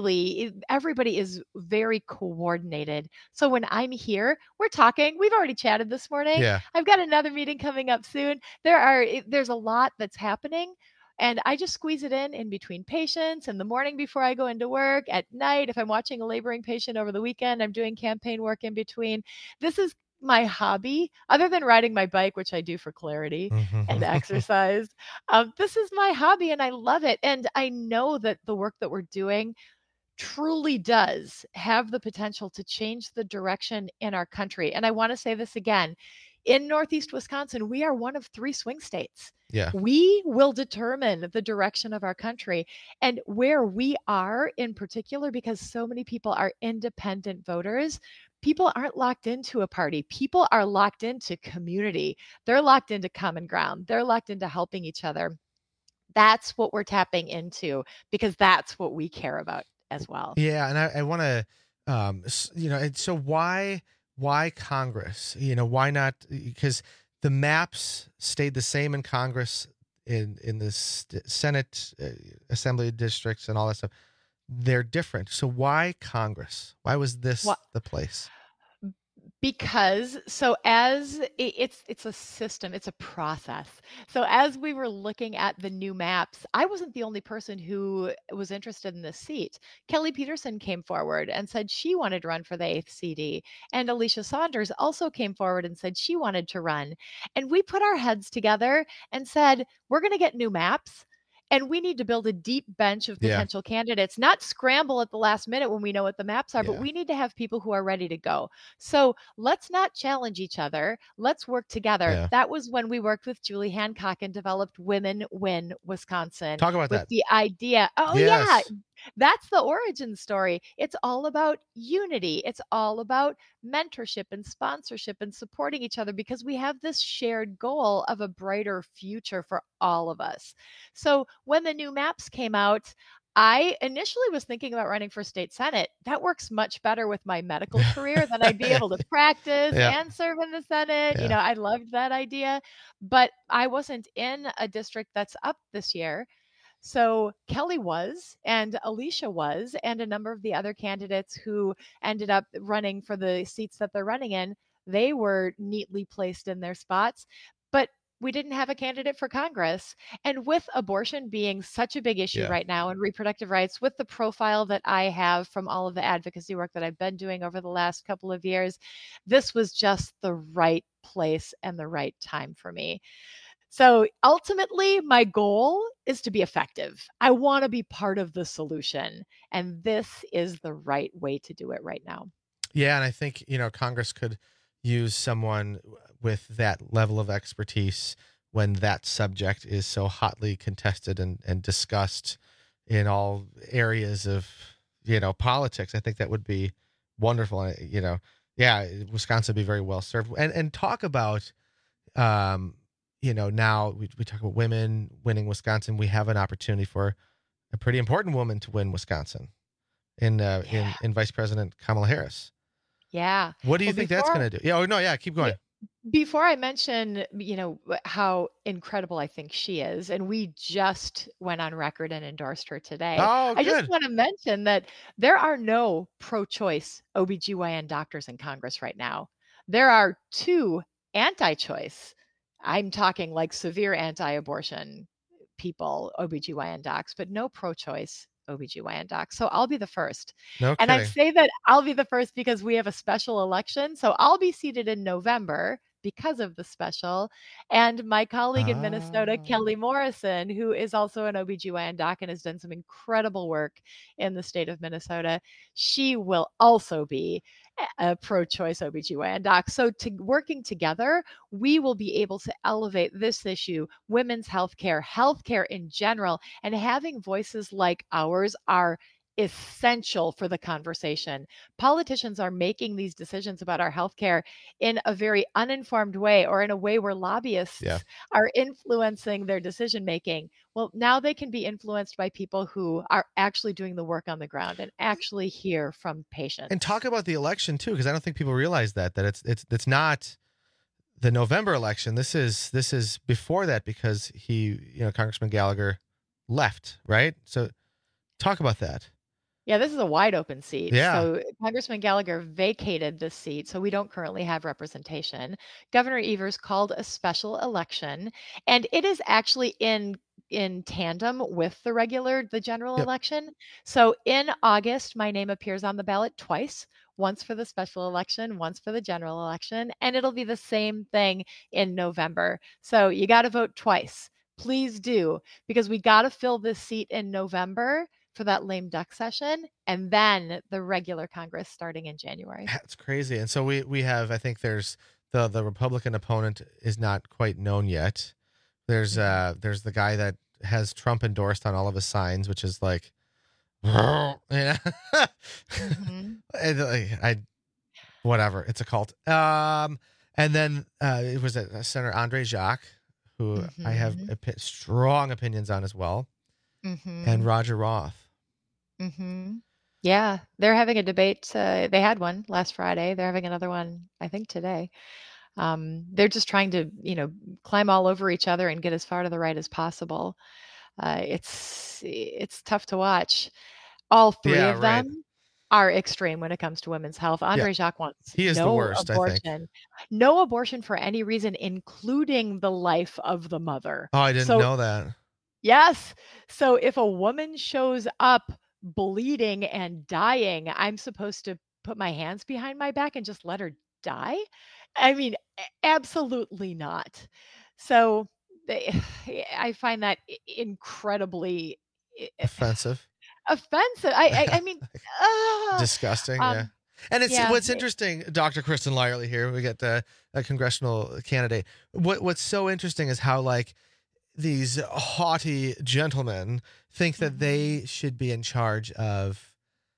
everybody is very coordinated. So when I'm here, we're talking. We've already chatted this morning. Yeah. I've got another meeting coming up soon. There's a lot that's happening. And I just squeeze it in between patients in the morning before I go into work, at night. If I'm watching a laboring patient over the weekend, I'm doing campaign work in between. This is my hobby, other than riding my bike, which I do for clarity and exercise. This is my hobby and I love it. And I know that the work that we're doing truly does have the potential to change the direction in our country. And I want to say this again. In Northeast Wisconsin, we are one of 3 swing states. Yeah. We will determine the direction of our country and where we are in particular, because so many people are independent voters. People aren't locked into a party. People are locked into community. They're locked into common ground. They're locked into helping each other. That's what we're tapping into because that's what we care about as well. Yeah. And I want to, so why Congress? Why not? Because the maps stayed the same in Congress, in the Senate, Assembly districts, and all that stuff. They're different. So why Congress? Why was this the place? Because as it's a system, it's a process. So as we were looking at the new maps, I wasn't the only person who was interested in this seat. Kelly Peterson came forward and said she wanted to run for the 8th CD. And Alicia Saunders also came forward and said she wanted to run. And we put our heads together and said, we're going to get new maps. And we need to build a deep bench of potential candidates, not scramble at the last minute when we know what the maps are, but we need to have people who are ready to go. So let's not challenge each other. Let's work together. Yeah. That was when we worked with Julie Hancock and developed Women Win Wisconsin. Talk about that. The idea. Oh, yeah. That's the origin story. It's all about unity. It's all about mentorship and sponsorship and supporting each other because we have this shared goal of a brighter future for all of us. So when the new maps came out, I initially was thinking about running for state senate. That works much better with my medical career. Then I'd be able to practice and serve in the Senate. Yeah. I loved that idea, but I wasn't in a district that's up this year. So Kelly was, and Alicia was, and a number of the other candidates who ended up running for the seats that they're running in, they were neatly placed in their spots. But we didn't have a candidate for Congress. And with abortion being such a big issue right now and reproductive rights, with the profile that I have from all of the advocacy work that I've been doing over the last couple of years, this was just the right place and the right time for me. So ultimately, my goal is to be effective. I want to be part of the solution. And this is the right way to do it right now. Yeah. And I think, Congress could use someone with that level of expertise when that subject is so hotly contested and discussed in all areas of, politics. I think that would be wonderful. Wisconsin would be very well served. And talk about, now we talk about women winning Wisconsin. We have an opportunity for a pretty important woman to win Wisconsin in Vice President Kamala Harris. Yeah. What do you think that's going to do? Keep going. Before I mention, how incredible I think she is, and we just went on record and endorsed her today. Oh, good. I just want to mention that there are no pro-choice OBGYN doctors in Congress right now. There are 2 anti-choice. I'm talking like severe anti-abortion people, OBGYN docs, but no pro-choice OBGYN docs. So I'll be the first. No and kidding. I say that I'll be the first because we have a special election. So I'll be seated in November because of the special. And my colleague in Minnesota, Kelly Morrison, who is also an OBGYN doc and has done some incredible work in the state of Minnesota, she will also be a pro-choice OBGYN doc. So working together, we will be able to elevate this issue, women's healthcare in general, and having voices like ours are essential for the conversation. Politicians are making these decisions about our healthcare in a very uninformed way, or in a way where lobbyists are influencing their decision making. Well, now they can be influenced by people who are actually doing the work on the ground and actually hear from patients. And talk about the election too, because I don't think people realize that it's not the November election. This is before that, because Congressman Gallagher left, right? So talk about that. Yeah, this is a wide open seat. Yeah. So Congressman Gallagher vacated this seat, so we don't currently have representation. Governor Evers called a special election, and it is actually in tandem with the general election. So in August, my name appears on the ballot twice, once for the special election, once for the general election, and it'll be the same thing in November. So you got to vote twice. Please do, because we got to fill this seat in November for that lame duck session, and then the regular Congress starting in January. That's crazy. And so we have, I think there's the Republican opponent is not quite known yet. There's the guy that has Trump endorsed on all of his signs, which is like, whatever. It's a cult. And then it was Senator Andre Jacques, who I have strong opinions on as well, and Roger Roth. Yeah, they're having a debate. They had one last Friday. They're having another one, I think, today. They're just trying to, climb all over each other and get as far to the right as possible. It's tough to watch. All 3 of them are extreme when it comes to women's health. Andre Jacques wants the worst, abortion. I think. No abortion for any reason, including the life of the mother. Oh, I didn't know that. Yes. So if a woman shows up bleeding and dying, I'm supposed to put my hands behind my back and just let her die? I mean, absolutely not. So I find that incredibly offensive. I mean, disgusting. Yeah. And what's interesting, Dr. Kristen Lyerly here, we get a congressional candidate. What's so interesting is how these haughty gentlemen think that they should be in charge of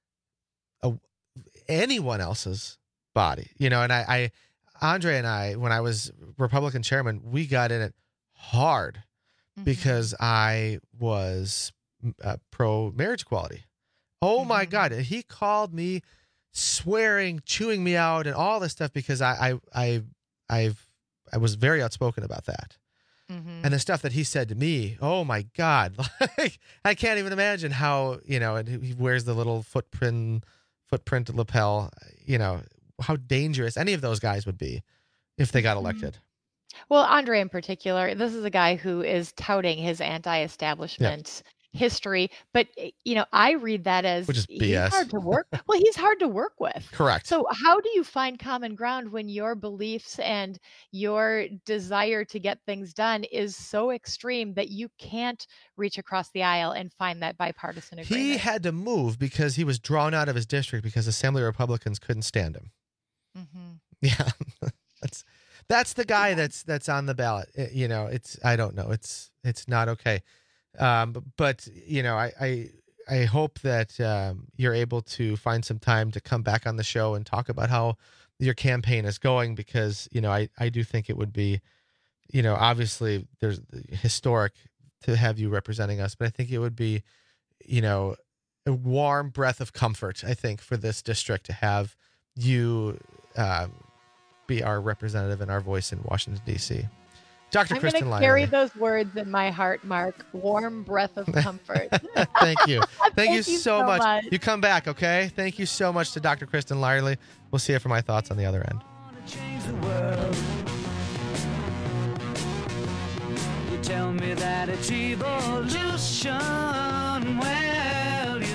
anyone else's body, and Andre and I, when I was Republican chairman, we got in it hard because I was pro marriage equality. Oh my God. He called me swearing, chewing me out and all this stuff because I was very outspoken about that. And the stuff that he said to me, oh my God, I can't even imagine how, and he wears the little footprint lapel, how dangerous any of those guys would be if they got elected. Well, Andre in particular, this is a guy who is touting his anti-establishment history, but I read that as which is he's BS. hard to work. Well, he's hard to work with. Correct. So how do you find common ground when your beliefs and your desire to get things done is so extreme that you can't reach across the aisle and find that bipartisan agreement? He had to move because he was drawn out of his district because Assembly Republicans couldn't stand him. Mm-hmm. Yeah, that's the guy that's on the ballot. I don't know. It's not okay. But I hope that you're able to find some time to come back on the show and talk about how your campaign is going, because I do think it would be, obviously there's historic to have you representing us, but I think it would be, a warm breath of comfort, I think, for this district to have you be our representative and our voice in Washington, D.C. Dr. I'm Kristen going to Lyerly. carry those words in my heart, Mark. Warm breath of comfort. Thank you. Thank you you so so much. much. You come back, okay? Thank you so much to Dr. Kristen Lyerly. We'll see you for my thoughts on the other end. You tell me that it's evolution. Well,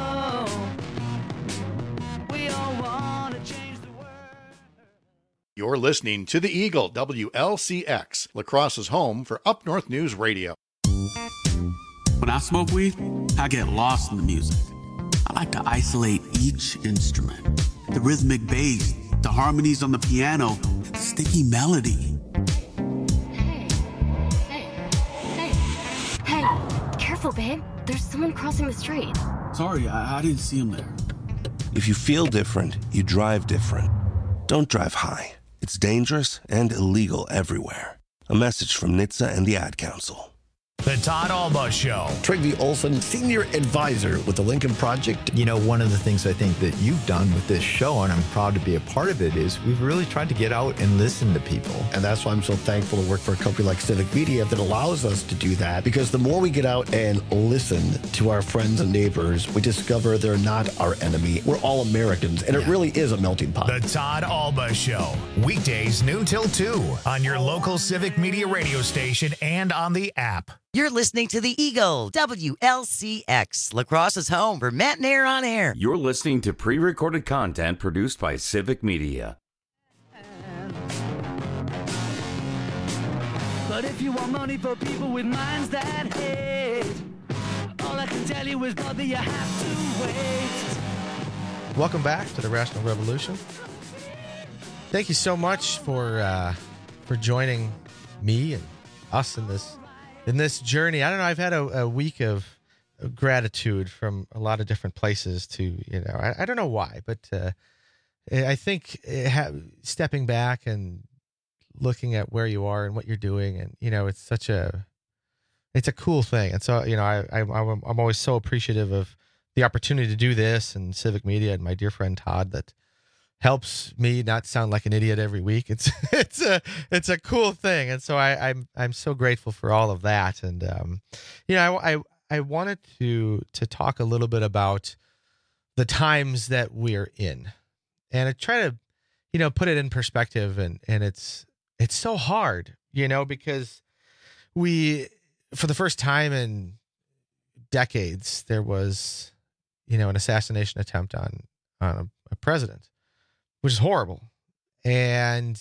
we all want to change the world. You're listening to The Eagle, WLCX, La Crosse's home for Up North News Radio. When I smoke weed, I get lost in the music. I like to isolate each instrument. The rhythmic bass, the harmonies on the piano, the sticky melody. Hey, careful, babe. There's someone crossing the street. Sorry, I didn't see him there. If you feel different, you drive different. Don't drive high. It's dangerous and illegal everywhere. A message from NHTSA and the Ad Council. The Todd Alba Show. Trygve Olson, Senior Advisor with the Lincoln Project. One of the things I think that you've done with this show, and I'm proud to be a part of it, is we've really tried to get out and listen to people. And that's why I'm so thankful to work for a company like Civic Media that allows us to do that. Because the more we get out and listen to our friends and neighbors, we discover they're not our enemy. We're all Americans, and it really is a melting pot. The Todd Alba Show. Weekdays noon till 2 on your local Civic Media radio station and on the app. You're listening to The Eagle, WLCX, La Crosse's home for Matt and Air on Air. You're listening to pre-recorded content produced by Civic Media. But if you want money for people with minds that hate, all I can tell you is, brother, you have to wait. Welcome back to the Rational Revolution. Thank you so much for joining me and us in this journey. I don't know. I've had a week of gratitude from a lot of different places to, I don't know why, but I think stepping back and looking at where you are and what you're doing, and, it's a cool thing. And so, I'm always so appreciative of the opportunity to do this, and Civic Media and my dear friend Todd that helps me not sound like an idiot every week. It's a cool thing, and so I'm so grateful for all of that. And I wanted to talk a little bit about the times that we're in, and I try to put it in perspective. And it's so hard, because we, for the first time in decades, there was an assassination attempt on a president, which is horrible. And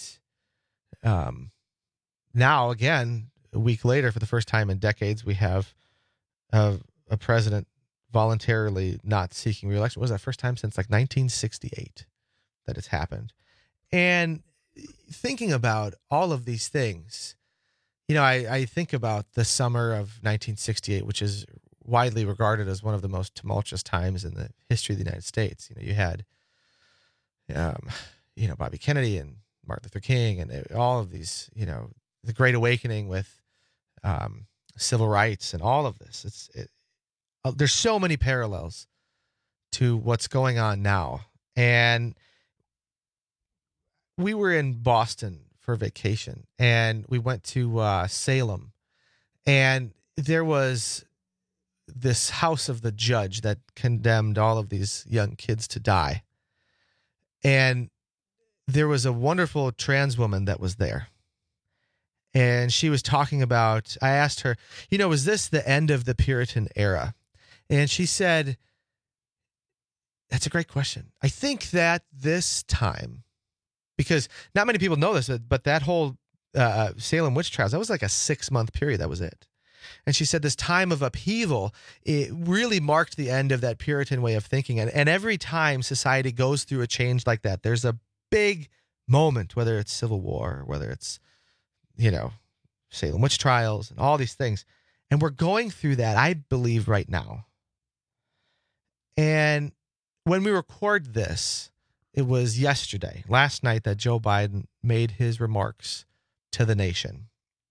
now, again, a week later, for the first time in decades, we have a president voluntarily not seeking re-election. Was that first time since 1968 that it's happened? And thinking about all of these things, I think about the summer of 1968, which is widely regarded as one of the most tumultuous times in the history of the United States. You had Bobby Kennedy and Martin Luther King and all of these, the Great Awakening with civil rights and all of this. There's so many parallels to what's going on now. And we were in Boston for vacation, and we went to Salem, and there was this house of the judge that condemned all of these young kids to die. And there was a wonderful trans woman that was there. And she was talking about, I asked her, was this the end of the Puritan era? And she said, that's a great question. I think that this time, because not many people know this, but that whole Salem witch trials, that was like a 6-month period. That was it. And she said this time of upheaval, it really marked the end of that Puritan way of thinking. And every time society goes through a change like that, there's a big moment, whether it's Civil War, whether it's, Salem witch trials and all these things. And we're going through that, I believe, right now. And when we record this, it was last night, that Joe Biden made his remarks to the nation,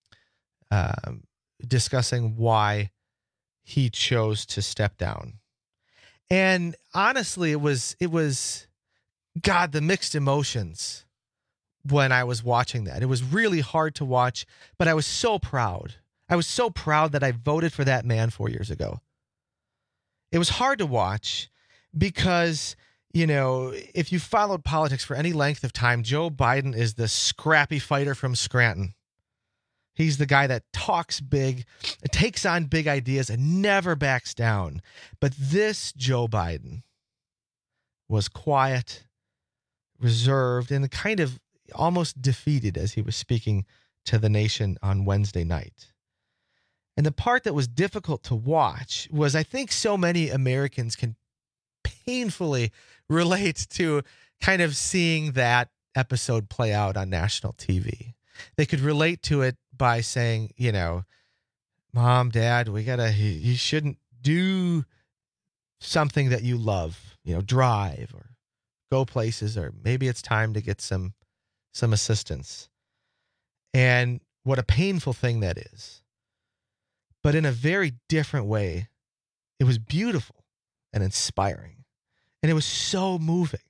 discussing why he chose to step down. And honestly, it was God, the mixed emotions when I was watching that. It was really hard to watch, but I was so proud. I was so proud that I voted for that man 4 years ago. It was hard to watch because, if you followed politics for any length of time, Joe Biden is the scrappy fighter from Scranton. He's the guy that talks big, takes on big ideas, and never backs down. But this Joe Biden was quiet, reserved, and kind of almost defeated as he was speaking to the nation on Wednesday night. And the part that was difficult to watch was, I think so many Americans can painfully relate to kind of seeing that episode play out on national TV. They could relate to it by saying, Mom, Dad, you shouldn't do something that you love, drive or go places, or maybe it's time to get some assistance. And what a painful thing that is. But in a very different way, it was beautiful and inspiring. And it was so moving.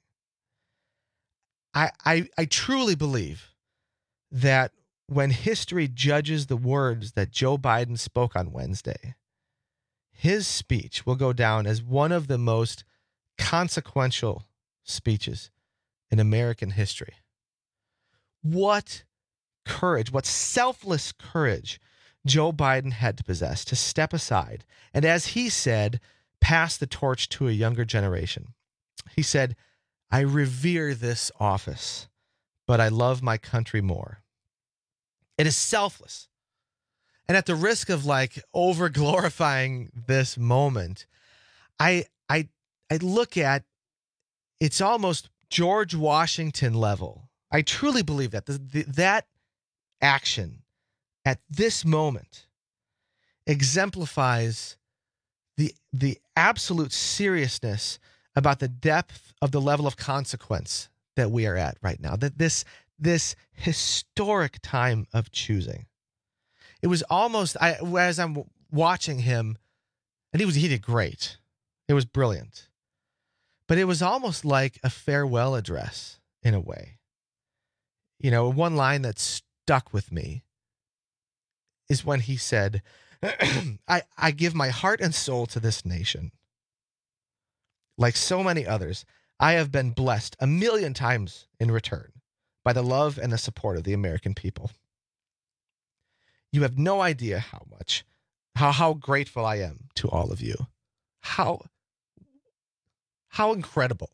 I truly believe that when history judges the words that Joe Biden spoke on Wednesday, his speech will go down as one of the most consequential speeches in American history. What courage, what selfless courage Joe Biden had to possess to step aside and, as he said, pass the torch to a younger generation. He said, I revere this office, but I love my country more. It is selfless. And at the risk of over glorifying this moment, I look at it's almost George Washington level. I truly believe that that action at this moment exemplifies the absolute seriousness about the depth of the level of consequence that we are at right now. That this historic time of choosing. It was almost, as I'm watching him, and he did great. It was brilliant. But it was almost like a farewell address in a way. One line that stuck with me is when he said, I give my heart and soul to this nation. Like so many others, I have been blessed 1,000,000 times in return by the love and the support of the American people. You have no idea how grateful I am to all of you. How incredible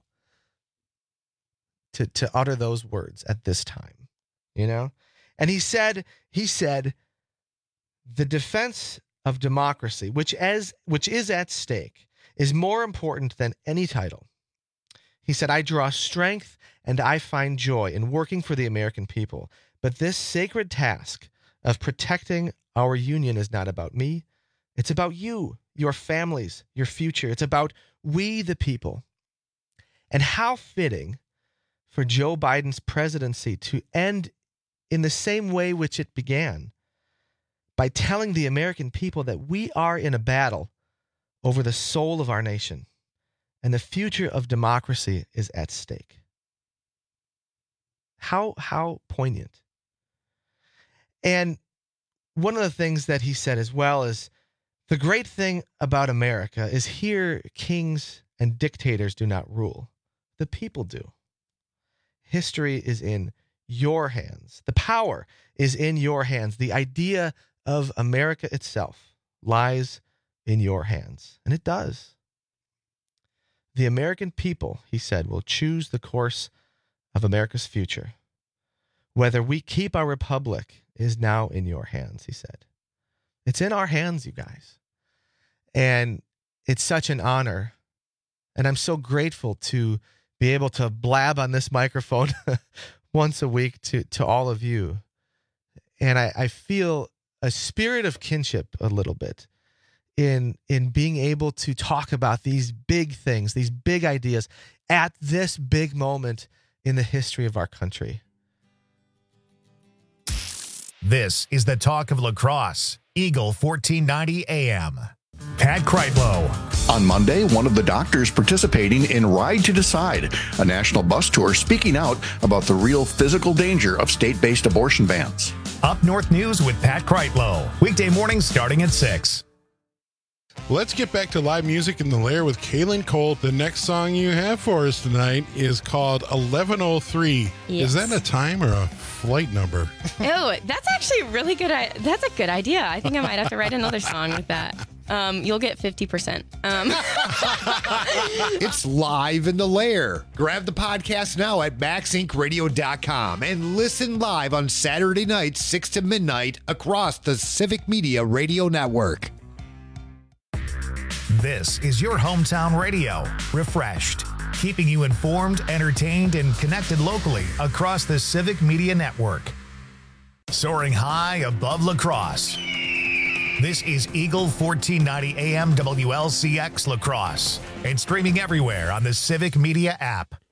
to utter those words at this time, And he said, the defense of democracy, which is at stake, is more important than any title. He said, I draw strength and I find joy in working for the American people. But this sacred task of protecting our union is not about me. It's about you, your families, your future. It's about we, the people. And how fitting for Joe Biden's presidency to end in the same way which it began, by telling the American people that we are in a battle over the soul of our nation, and the future of democracy is at stake. How poignant. And one of the things that he said as well is, the great thing about America is here kings and dictators do not rule. The people do. History is in your hands. The power is in your hands. The idea of America itself lies in your hands. And it does. The American people, he said, will choose the course of America's future. Whether we keep our republic is now in your hands, he said. It's in our hands, you guys. And it's such an honor. And I'm so grateful to be able to blab on this microphone once a week to all of you. And I feel a spirit of kinship a little bit in being able to talk about these big things, these big ideas at this big moment in the history of our country. This is the talk of lacrosse. Eagle 1490 AM. Pat Kreitlow. On Monday, one of the doctors participating in Ride to Decide, a national bus tour speaking out about the real physical danger of state-based abortion bans. Up North News with Pat Kreitlow. Weekday mornings starting at 6. Let's get back to live music in the Lair with Kaylin Colt. The next song you have for us tonight is called 1103. Yes. Is that a time or a flight number? Oh, that's actually really good. That's a good idea. I think I might have to write another song with that. You'll get 50%. It's live in the Lair. Grab the podcast now at MaxIncRadio.com and listen live on Saturday nights, 6 to midnight across the Civic Media Radio Network. This is your hometown radio, refreshed, keeping you informed, entertained, and connected locally across the Civic Media Network. Soaring high above lacrosse. This is Eagle 1490 AM WLCX Lacrosse and streaming everywhere on the Civic Media app.